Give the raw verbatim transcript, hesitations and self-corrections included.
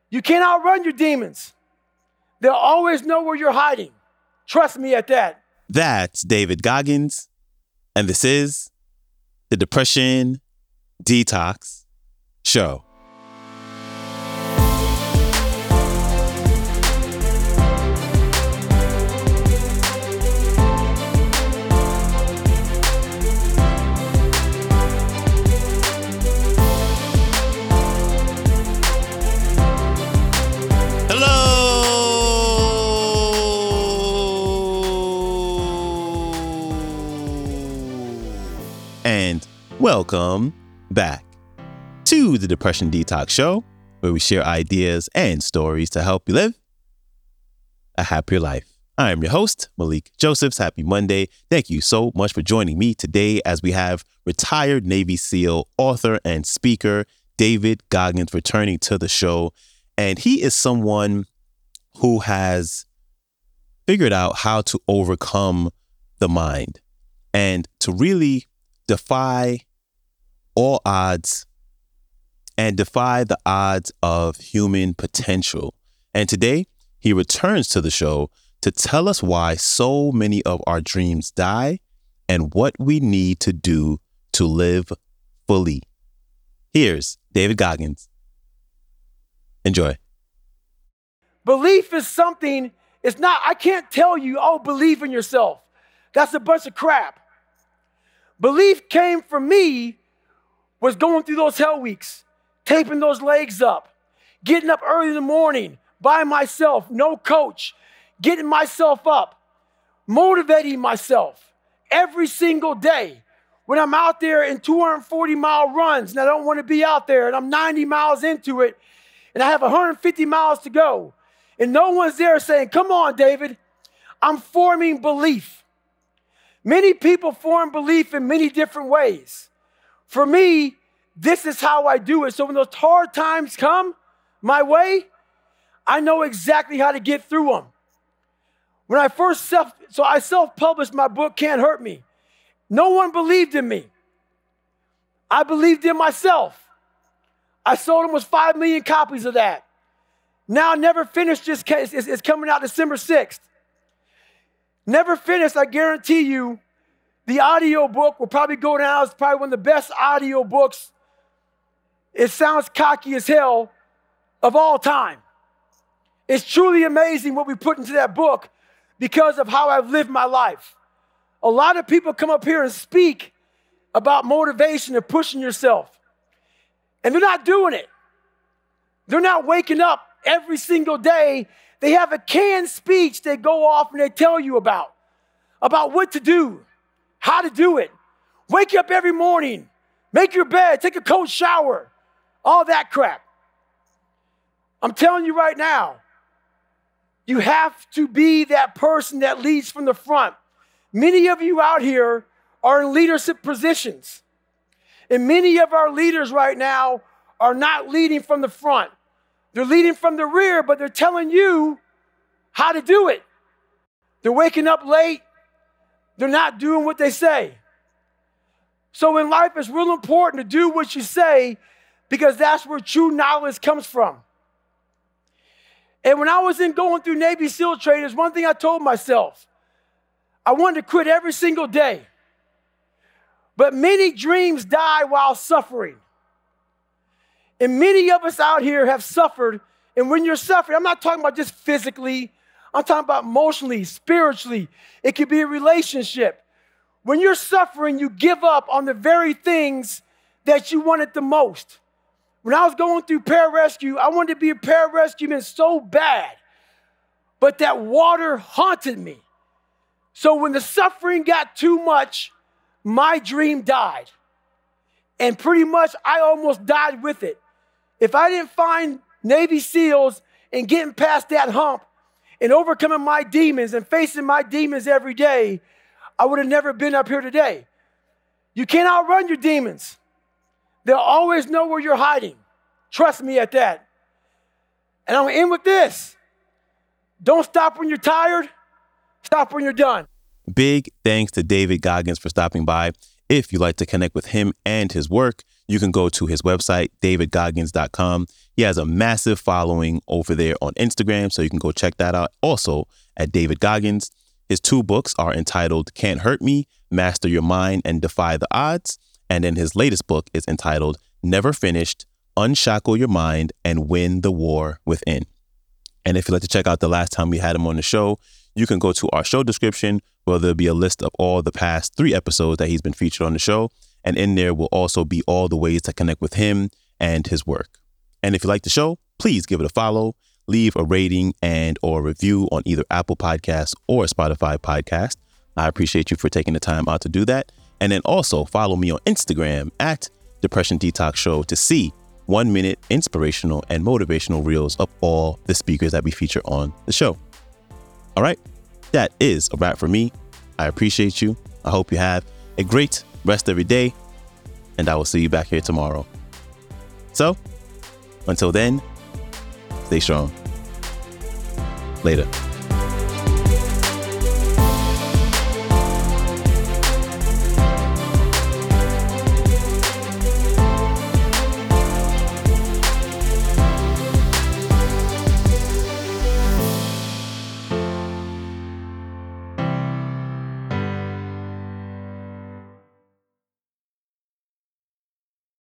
You can't outrun your demons. They'll always know where you're hiding. Trust me at that. That's David Goggins, and this is the Depression Detox Show. And welcome back to the Depression Detox Show, where we share ideas and stories to help you live a happier life. I am your host, Malik Josephs. Happy Monday. Thank you so much for joining me today as we have retired Navy SEAL, author, and speaker David Goggins returning to the show. And he is someone who has figured out how to overcome the mind and to really defy all odds and defy the odds of human potential. And today, he returns to the show to tell us why so many of our dreams die and what we need to do to live fully. Here's David Goggins. Enjoy. Belief is something, it's not, I can't tell you, oh, believe in yourself. That's a bunch of crap. Belief came from me, was going through those hell weeks, taping those legs up, getting up early in the morning by myself, no coach, getting myself up, motivating myself every single day. When I'm out there in two hundred forty mile runs and I don't want to be out there and I'm ninety miles into it and I have one hundred fifty miles to go and no one's there saying, come on, David, I'm forming belief. Many people form belief in many different ways. For me, this is how I do it. So when those hard times come my way, I know exactly how to get through them. When I first self, so I self-published my book, Can't Hurt Me. No one believed in me. I believed in myself. I sold almost five million copies of that. Now Never Finished just case is coming out December sixth. Never Finished, I guarantee you, the audio book will probably go down as probably one of the best audio books. It sounds cocky as hell of all time. It's truly amazing what we put into that book because of how I've lived my life. A lot of people come up here and speak about motivation and pushing yourself. And they're not doing it. They're not waking up every single day. They have a canned speech they go off and they tell you about, about what to do, how to do it. Wake up every morning, make your bed, take a cold shower, all that crap. I'm telling you right now, you have to be that person that leads from the front. Many of you out here are in leadership positions. And many of our leaders right now are not leading from the front. They're leading from the rear, but they're telling you how to do it. They're waking up late. They're not doing what they say. So in life, it's real important to do what you say because that's where true knowledge comes from. And when I was in going through Navy SEAL training, there's one thing I told myself. I wanted to quit every single day. But many dreams die while suffering. And many of us out here have suffered. And when you're suffering, I'm not talking about just physically. I'm talking about emotionally, spiritually. It could be a relationship. When you're suffering, you give up on the very things that you wanted the most. When I was going through pararescue, I wanted to be a pararescueman so bad. But that water haunted me. So when the suffering got too much, my dream died. And pretty much I almost died with it. If I didn't find Navy SEALs and getting past that hump and overcoming my demons and facing my demons every day, I would have never been up here today. You can't outrun your demons. They'll always know where you're hiding. Trust me at that. And I'm going to end with this. Don't stop when you're tired. Stop when you're done. Big thanks to David Goggins for stopping by. If you'd like to connect with him and his work, you can go to his website, david goggins dot com. He has a massive following over there on Instagram, so you can go check that out. Also at David Goggins. His two books are entitled Can't Hurt Me, Master Your Mind and Defy the Odds. And then his latest book is entitled Never Finished, Unshackle Your Mind and Win the War Within. And if you'd like to check out the last time we had him on the show, you can go to our show description where there'll be a list of all the past three episodes that he's been featured on the show. And in there will also be all the ways to connect with him and his work. And if you like the show, please give it a follow, leave a rating and or review on either Apple Podcasts or Spotify Podcast. I appreciate you for taking the time out to do that. And then also follow me on Instagram at Depression Detox Show to see one minute inspirational and motivational reels of all the speakers that we feature on the show. All right, that is a wrap for me. I appreciate you. I hope you have a great rest of your day, and I will see you back here tomorrow. So, until then, stay strong. Later.